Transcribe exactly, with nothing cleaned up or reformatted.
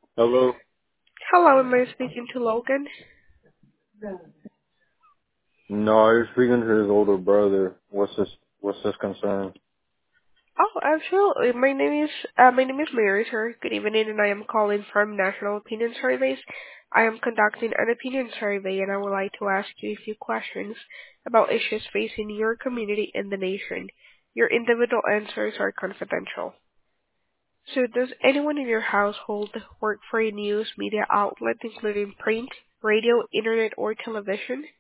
Hello? Hello, am I speaking to Logan? No, you're speaking to his older brother. What's his What's his concern? Oh, absolutely. My name is uh, my name is Mary, sir. Good evening, and I am calling from National Opinion Surveys. I am conducting an opinion survey, and I would like to ask you a few questions about issues facing your community and the nation. Your individual answers are confidential. So, does anyone in your household work for a news media outlet, including print, radio, internet, or television?